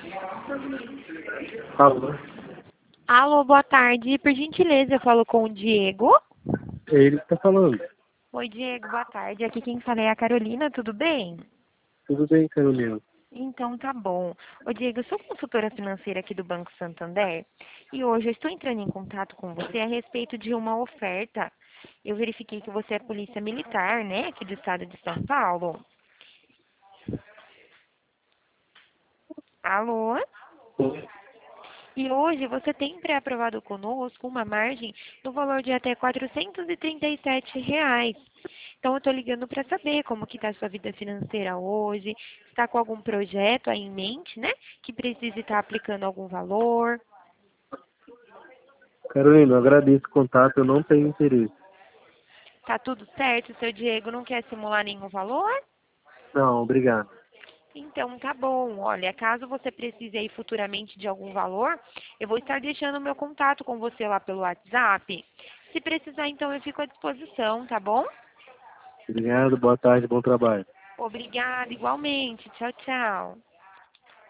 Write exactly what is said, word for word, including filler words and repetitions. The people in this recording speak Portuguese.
Alô? Alô, boa tarde. Por gentileza, eu falo com o Diego. É ele que tá falando. Oi, Diego, boa tarde. Aqui quem fala é a Carolina, tudo bem? Tudo bem, Carolina? Então tá bom. Ô Diego, eu sou consultora financeira aqui do Banco Santander e hoje eu estou entrando em contato com você a respeito de uma oferta. Eu verifiquei que você é polícia militar, né, aqui do estado de São Paulo. Alô? E hoje você tem pré-aprovado conosco uma margem no valor de até quatrocentos e trinta e sete reais. Então eu estou ligando para saber como que está a sua vida financeira hoje, está com algum projeto aí em mente, né? Que precise estar aplicando algum valor. Carolina, eu agradeço o contato, eu não tenho interesse. Tá tudo certo? Seu Diego não quer simular nenhum valor? Não, obrigado. Então tá bom. Olha, caso você precise aí futuramente de algum valor, eu vou estar deixando o meu contato com você lá pelo WhatsApp. Se precisar, então eu fico à disposição, tá bom? Obrigado, boa tarde, bom trabalho. Obrigada, igualmente. Tchau, tchau.